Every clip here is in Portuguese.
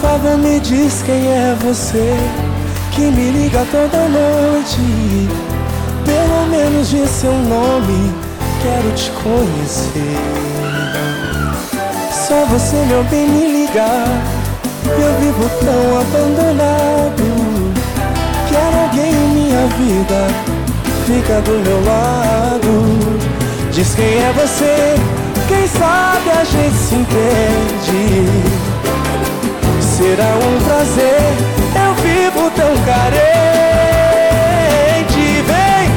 favor, me diz quem é você que me liga toda noite. Pelo menos diz seu nome, quero te conhecer. Só você, meu bem, me ligar. Eu vivo tão abandonado. Quero alguém em minha vida, fica do meu lado. Diz quem é você, quem sabe a gente se entende. Será um prazer, eu vivo tão carente. Vem!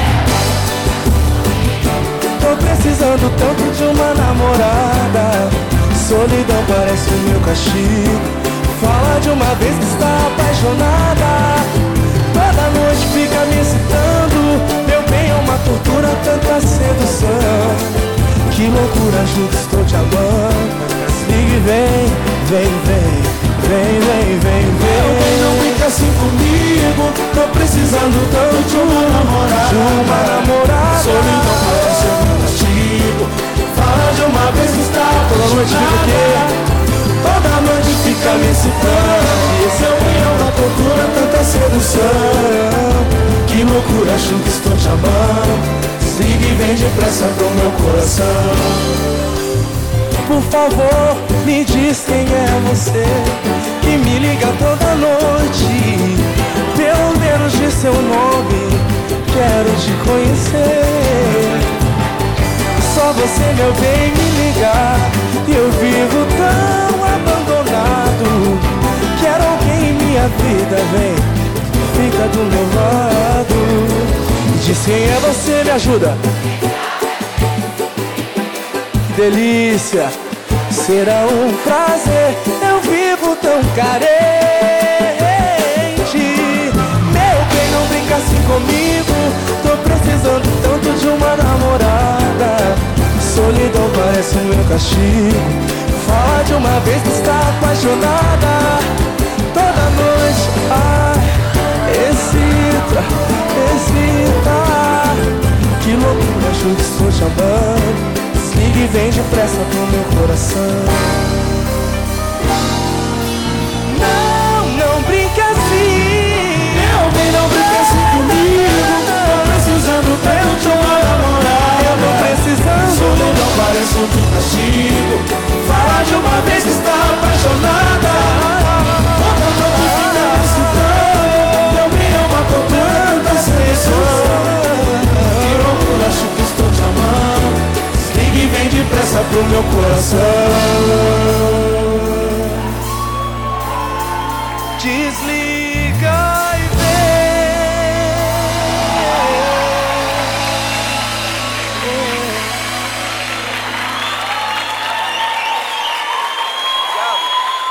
Tô precisando tanto de uma namorada. Solidão parece o meu castigo. Fala de uma vez que está apaixonada. Toda noite fica me excitando. Meu bem, é uma tortura, tanta sedução. Que loucura, juro, estou te amando. Ligue, vem, vem, vem. Vem, vem, vem, vem. Meu bem, não fica assim comigo. Tô precisando tanto de uma namorada. Solidão parece o meu castigo. Fala de uma vez que está apaixonada. Toda noite fica me excitando. Seu bem é uma tortura, tanta sedução. Que loucura, acho que estou te amando. Ligue e vem depressa pro meu coração. Por favor, me diz quem é você que me liga toda noite. Pelo menos diz seu nome, quero te conhecer. Só você, meu bem, me ligar. E eu vivo tão abandonado. Quero alguém em minha vida, vem, fica do meu lado. Diz quem é você, me ajuda. Que delícia, será um prazer, eu vivo tão carente. Meu bem, não brinca assim comigo. Tô precisando tanto de uma namorada. Solidão parece o meu castigo. Fala de uma vez que está apaixonada. Toda noite, ai, excita, excita. Que loucura, juro que estou te amando. Ligue e vem depressa pro meu coração.